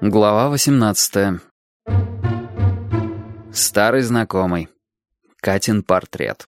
Глава 18. Старый знакомый. Катин портрет.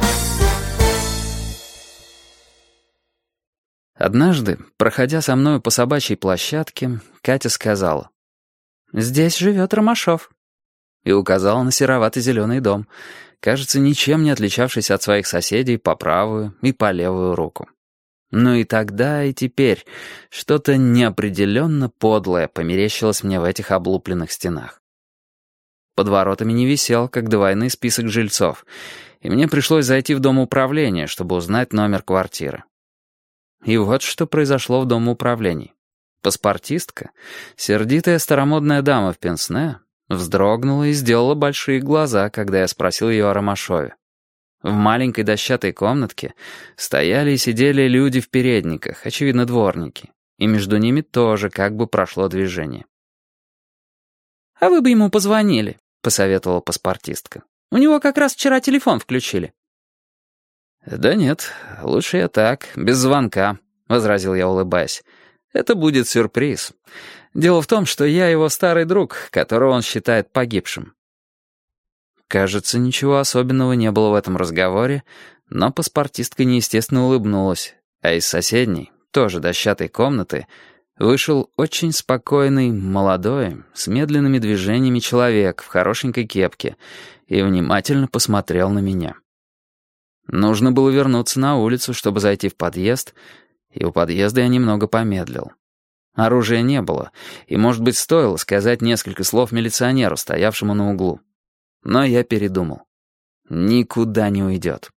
Однажды, проходя со мною по собачьей площадке, Катя сказала: «Здесь живет Ромашов», и указала на серовато-зеленый дом, кажется, ничем не отличавшийся от своих соседей по правую и по левую руку. Ну и тогда, и теперь что-то неопределенно подлое померещилось мне в этих облупленных стенах. Под воротами не висел, как до войны, список жильцов, и мне пришлось зайти в дом управления, чтобы узнать номер квартиры. И вот что произошло в доме управлений. Паспортистка, сердитая старомодная дама в пенсне, вздрогнула и сделала большие глаза, когда я спросил ее о Ромашове. В маленькой дощатой комнатке стояли и сидели люди в передниках, очевидно, дворники, и между ними тоже как бы прошло движение. «А вы бы ему позвонили», — посоветовала паспортистка. «У него как раз вчера телефон включили». «Да нет, лучше я так, без звонка», — возразил я, улыбаясь. «Это будет сюрприз. Дело в том, что я его старый друг, которого он считает погибшим». Кажется, ничего особенного не было в этом разговоре, но паспортистка неестественно улыбнулась, а из соседней, тоже дощатой комнаты, вышел очень спокойный, молодой, с медленными движениями человек в хорошенькой кепке и внимательно посмотрел на меня. Нужно было вернуться на улицу, чтобы зайти в подъезд, и у подъезда я немного помедлил. Оружия не было, и, может быть, стоило сказать несколько слов милиционеру, стоявшему на углу. Но я передумал. Никуда не уйдет.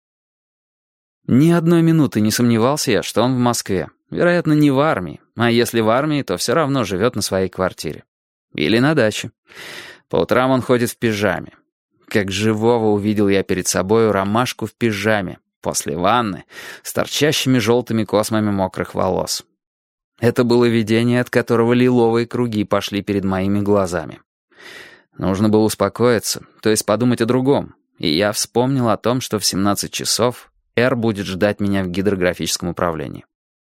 Ни одной минуты не сомневался я, что он в Москве. Вероятно, не в армии. А если в армии, то все равно живет на своей квартире. Или на даче. По утрам он ходит в пижаме. Как живого увидел я перед собою ромашку в пижаме, после ванны, с торчащими желтыми космами мокрых волос. Это было видение, от которого лиловые круги пошли перед моими глазами. Нужно было успокоиться, то есть подумать о другом, и я вспомнил о том, что в 17 часов Р будет ждать меня в гидрографическом управлении.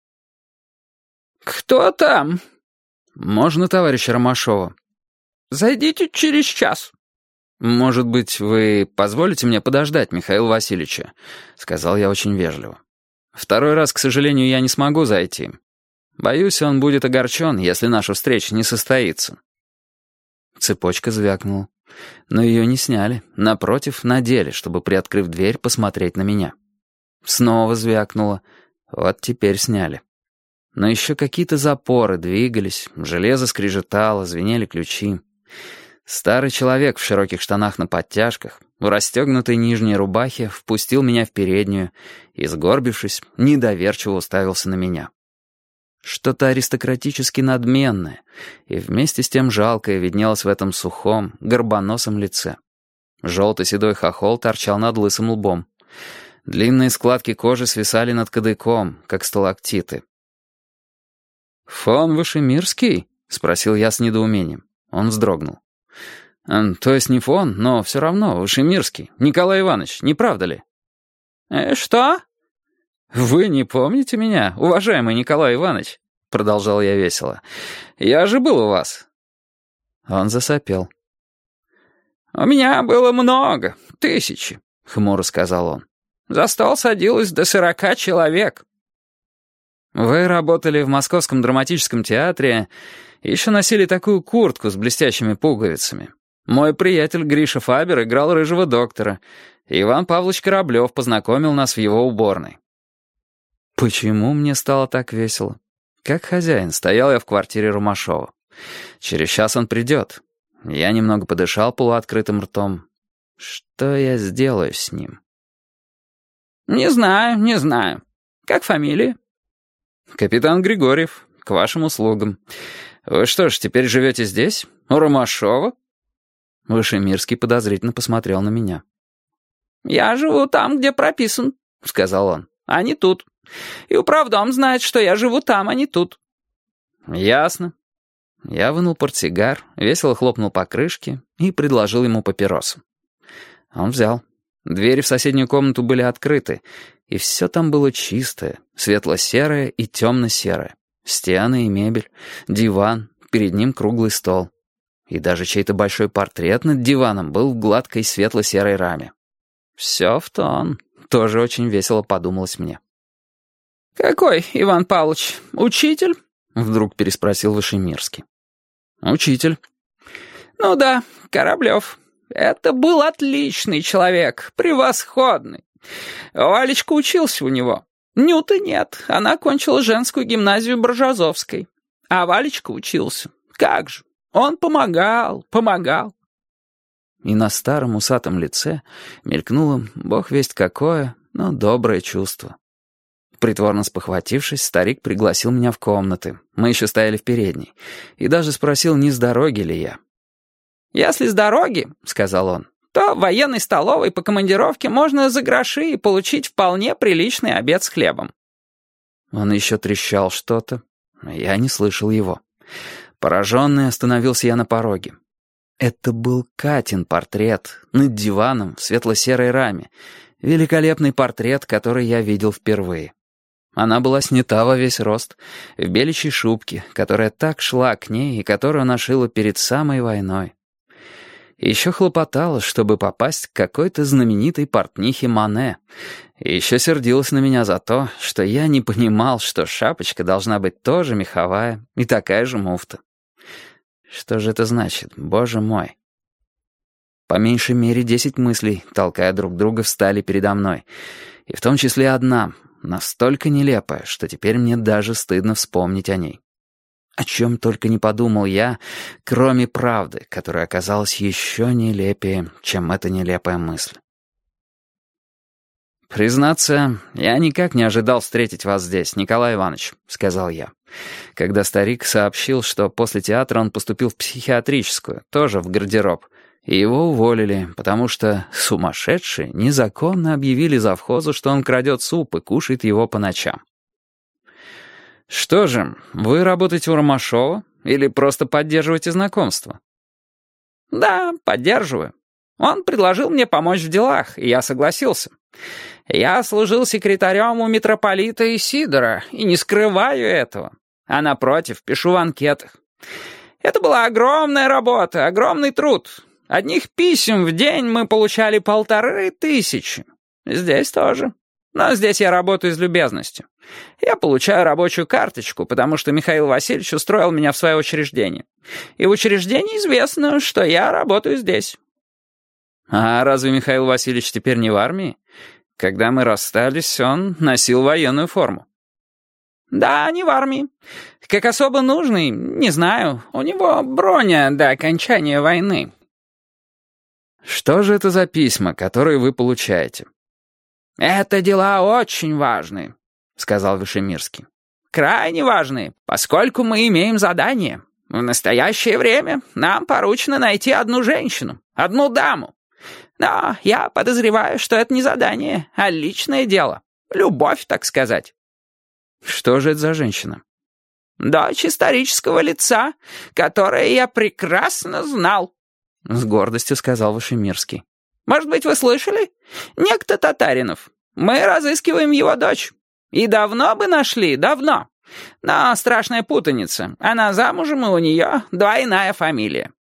«Кто там?» «Можно товарища Ромашова?» «Зайдите через час». «Может быть, вы позволите мне подождать Михаила Васильевича?» — сказал я очень вежливо. «Второй раз, к сожалению, я не смогу зайти. Боюсь, он будет огорчен, если наша встреча не состоится». Цепочка звякнула. Но ее не сняли. Напротив, надели, чтобы, приоткрыв дверь, посмотреть на меня. Снова звякнуло. Вот теперь сняли. Но еще какие-то запоры двигались, железо скрежетало, звенели ключи. Старый человек в широких штанах на подтяжках, в расстегнутой нижней рубахе, впустил меня в переднюю и, сгорбившись, недоверчиво уставился на меня. Что-то аристократически надменное и вместе с тем жалкое виднелось в этом сухом, горбоносом лице. Желто-седой хохол торчал над лысым лбом. Длинные складки кожи свисали над кадыком, как сталактиты. «Фон Вышемирский?» — спросил я с недоумением. Он вздрогнул. «То есть не фон, но все равно Вышемирский. Николай Иванович, не правда ли?» «Что?» «Вы не помните меня, уважаемый Николай Иванович?» — продолжал я весело. «Я же был у вас». Он засопел. «У меня было много, тысячи», — хмуро сказал он. «За стол садилось до 40 человек». «Вы работали в Московском драматическом театре, еще носили такую куртку с блестящими пуговицами. Мой приятель Гриша Фабер играл рыжего доктора, и Иван Павлович Кораблев познакомил нас в его уборной». Почему мне стало так весело? Как хозяин, стоял я в квартире Ромашова. Через час он придет. Я немного подышал полуоткрытым ртом. Что я сделаю с ним? «Не знаю. Как фамилия?» «Капитан Григорьев, к вашим услугам. Вы что ж, теперь живете здесь? У Ромашова?» Вышемирский подозрительно посмотрел на меня. «Я живу там, где прописан», — сказал он, — «а не тут. И управдом знает, что я живу там, а не тут». «Ясно». Я вынул портсигар, весело хлопнул по крышке и предложил ему папиросу. Он взял. Двери в соседнюю комнату были открыты, и все там было чистое, светло-серое и темно-серое. Стены и мебель, диван, перед ним круглый стол. И даже чей-то большой портрет над диваном был в гладкой светло-серой раме. Все в тон. Тоже очень весело подумалось мне. «Какой, Иван Павлович, учитель?» — вдруг переспросил Вышемирский. «Учитель». «Ну да, Кораблев. Это был отличный человек, превосходный. Валечка учился у него. Нюты нет, она кончила женскую гимназию Брожазовской. А Валечка учился. Как же, он помогал. И на старом усатом лице мелькнуло, бог весть какое, но доброе чувство. Притворно спохватившись, старик пригласил меня в комнаты. Мы еще стояли в передней. И даже спросил, не с дороги ли я. «Если с дороги, — сказал он, — то в военной столовой по командировке можно за гроши и получить вполне приличный обед с хлебом». Он еще трещал что-то, но я не слышал его. Пораженный остановился я на пороге. Это был Катин портрет над диваном в светло-серой раме. Великолепный портрет, который я видел впервые. Она была снята во весь рост, в беличьей шубке, которая так шла к ней и которую она шила перед самой войной. И еще хлопотала, чтобы попасть к какой-то знаменитой портнихе Мане. И еще сердилась на меня за то, что я не понимал, что шапочка должна быть тоже меховая и такая же муфта. Что же это значит, боже мой? По меньшей мере 10 мыслей, толкая друг друга, встали передо мной. И в том числе одна, настолько нелепая, что теперь мне даже стыдно вспомнить о ней. О чем только не подумал я, кроме правды, которая оказалась еще нелепее, чем эта нелепая мысль. «Признаться, я никак не ожидал встретить вас здесь, Николай Иванович», — сказал я, когда старик сообщил, что после театра он поступил в психиатрическую, тоже в гардероб, и его уволили, потому что сумасшедшие незаконно объявили завхозу, что он крадет суп и кушает его по ночам. «Что же, вы работаете у Ромашова или просто поддерживаете знакомство?» «Да, поддерживаю. Он предложил мне помочь в делах, и я согласился. Я служил секретарем у митрополита Исидора и не скрываю этого. А напротив, пишу в анкетах. Это была огромная работа, огромный труд. Одних писем в день мы получали 1500. Здесь тоже. Но здесь я работаю из любезности. Я получаю рабочую карточку, потому что Михаил Васильевич устроил меня в свое учреждение. И в учреждении известно, что я работаю здесь». «А разве Михаил Васильевич теперь не в армии? Когда мы расстались, он носил военную форму». «Да, не в армии. Как особо нужный, не знаю. У него броня до окончания войны». «Что же это за письма, которые вы получаете?» «Это дела очень важные», — сказал Вышемирский. «Крайне важные, поскольку мы имеем задание. В настоящее время нам поручено найти одну женщину, одну даму. Но я подозреваю, что это не задание, а личное дело. Любовь, так сказать». «Что же это за женщина?» «Дочь исторического лица, которое я прекрасно знал», — с гордостью сказал Вышемирский. «Может быть, вы слышали? Некто Татаринов. Мы разыскиваем его дочь. И давно бы нашли, давно. Но страшная путаница. Она замужем, и у нее двойная фамилия.